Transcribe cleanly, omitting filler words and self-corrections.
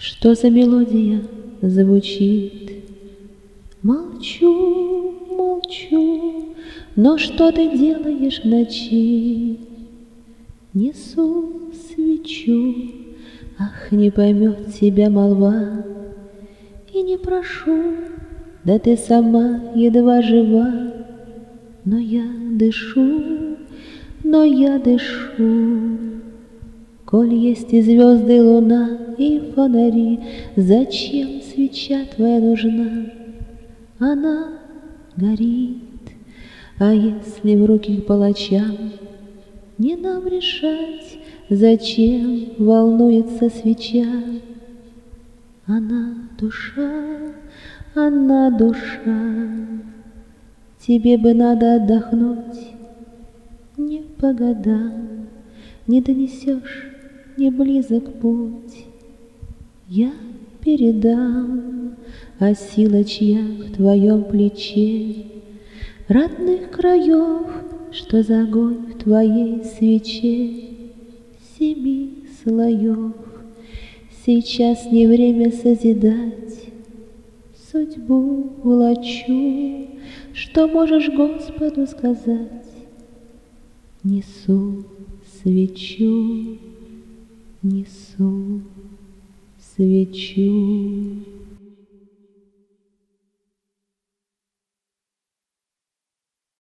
Что за мелодия звучит? Молчу, молчу, но что ты делаешь в ночи? Несу свечу, ах, не поймет тебя молва. И не прошу, да ты сама едва жива. Но я дышу, но я дышу. Коль есть и звезды, и луна, и фонари, зачем свеча твоя нужна? Она горит, а если в руки к палачам, не нам решать, зачем волнуется свеча. Она душа, тебе бы надо отдохнуть, не по годам, не донесешь, не близок путь. Я передам, а сила, чья в твоем плече, родных краев, что за огонь в твоей свече 7 слоев. Сейчас не время созидать, судьбу влачу, что можешь Господу сказать? Несу свечу, несу свечу.